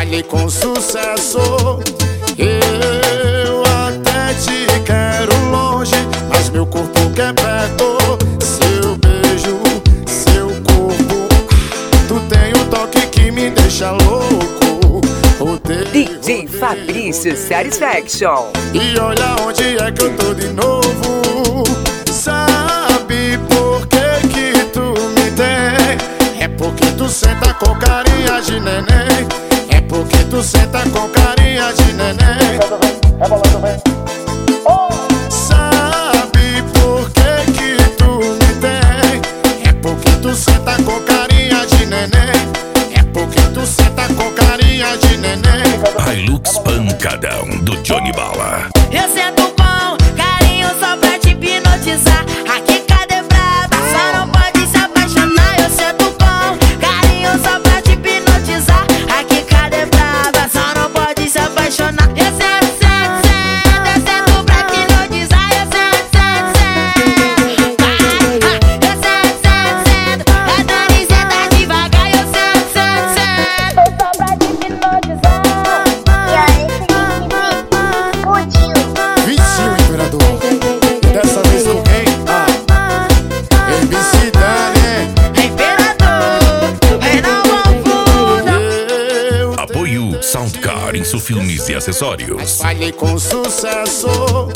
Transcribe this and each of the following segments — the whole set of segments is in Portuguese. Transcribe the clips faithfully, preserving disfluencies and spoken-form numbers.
falhei com sucesso. Eu até te quero longe, mas meu corpo quer perto. Seu beijo, seu corpo, tu tem um toque que me deixa louco. Odeio, D J odeio, Fabrício odeio. Satisfaction. E olha onde é que eu tô de novo. Sabe por que que tu me tem? É porque tu senta com carinha de neném. É porque tu senta com carinha de neném. Sabe por que que tu me tem? É porque tu senta com carinha de neném. É porque tu senta com carinha de neném. Hilux Pancadão do Johnny Bala. Eu sento com carinho só pra te hipnotizar. Aqui cadê braba? Só não pode se apaixonar. Eu sento com carinho só pra te hipnotizar. Aqui cadê braba? Só não pode se apaixonar. Eu sento, sento, sento. Eu sento pra te hipnotizar. Eu sento, sento, sento. Eu sento, sento, sento. A Dani senta devagar. Eu sento, sento, sento. Só pra te hipnotizar. Vizinho imperador, e dessa vez com quem? Ah, M C Dani. Imperador, rei não confundo. Eu Apoio Soundcar em seus filmes e acessórios. falhei com sucesso.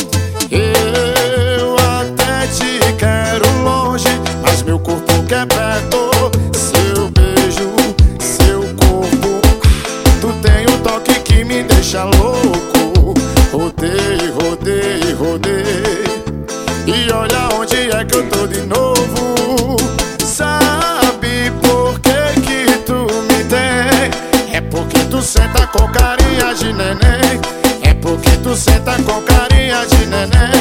Eu até te quero longe, mas meu corpo quer perto. Seu beijo, seu corpo, tu tem um toque que me deixa louco. Rodei, rodei, rodei, e olha onde é que eu tô de novo. Sabe por que que tu me tem? É porque tu senta com carinha de neném. É porque tu senta com carinha de neném.